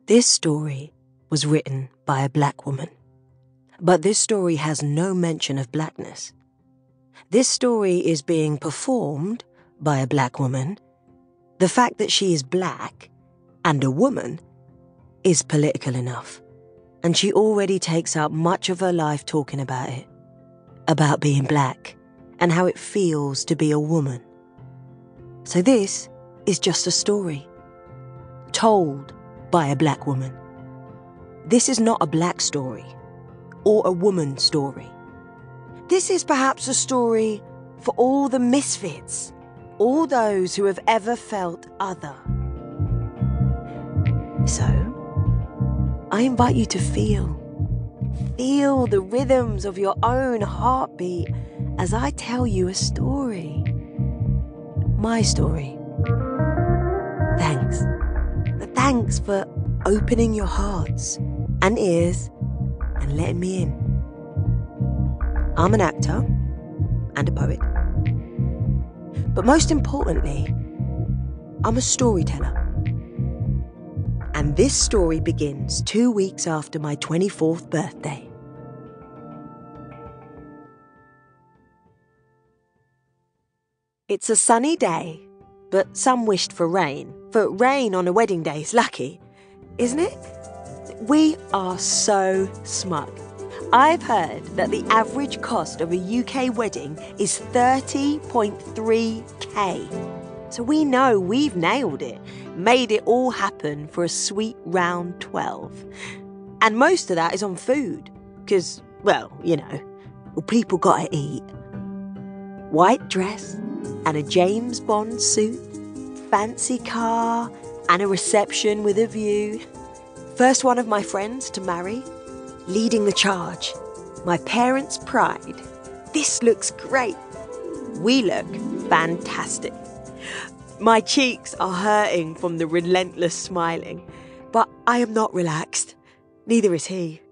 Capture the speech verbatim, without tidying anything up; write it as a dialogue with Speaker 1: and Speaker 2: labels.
Speaker 1: This story was written by a black woman. But this story has no mention of blackness. This story is being performed by a black woman. The fact that she is black and a woman is political enough. And she already takes up much of her life talking about it. About being black and how it feels to be a woman. So this is just a story. Told by a black woman. This is not a black story or a woman story. This is perhaps a story for all the misfits, all those who have ever felt other. So, I invite you to feel, feel the rhythms of your own heartbeat as I tell you a story. My story. Thanks. Thanks for opening your hearts and ears and letting me in. I'm an actor and a poet. But most importantly, I'm a storyteller. And this story begins two weeks after my twenty-fourth birthday. It's a sunny day, but some wished for rain. For rain on a wedding day is lucky, isn't it? We are so smug. I've heard that the average cost of a U K wedding is thirty point three K. So we know we've nailed it, made it all happen for a sweet round twelve. And most of that is on food, because, well, you know, well, people gotta eat. White dress and a James Bond suit, fancy car and a reception with a view. First one of my friends to marry, leading the charge. My parents' pride. This looks great. We look fantastic. My cheeks are hurting from the relentless smiling, but I am not relaxed. Neither is he.